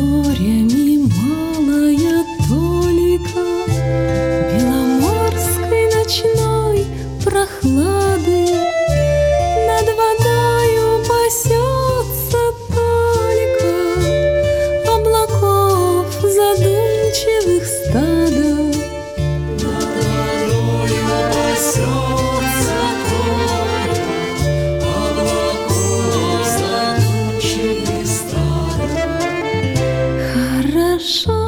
зорями малая толика беломорской ночной прохлады. Над водою пасется только облаков задумчивых стада. Над водою пасется только облаков задумчивых стада. Хорошо,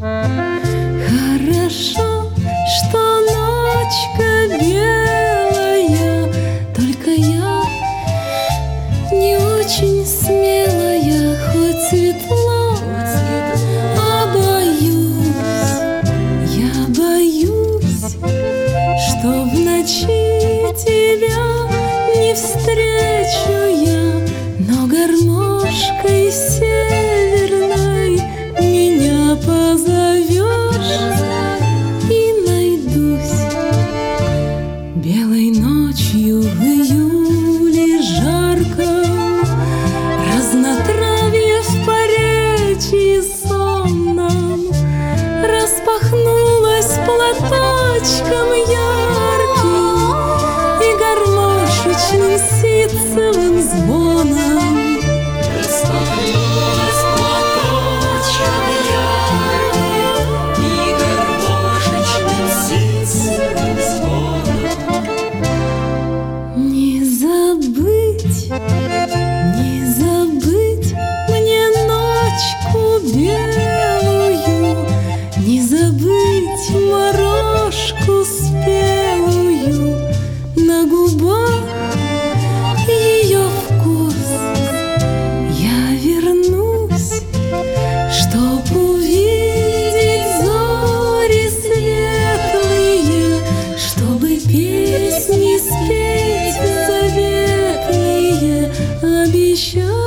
хорошо, что ночка белая, только я не очень смелая, хоть светло, а боюсь, я боюсь, что в ночи тебя не встречу я, но гармошкой северной меня позовешь и найдусь. Белой ночью в июле жарком разнотравье в поречье сонном распахнулось платочком ярким и гармошечным ситцевым звоном. Распахнулась платочком ярким и гармошечным ситцевым звоном. Не забыть, не забыть мне ночку белую, не забыть морожку спелую, на губах ее вкус. Я вернусь, чтоб увидеть зори светлые, чтобы песни спеть заветные, обещаю.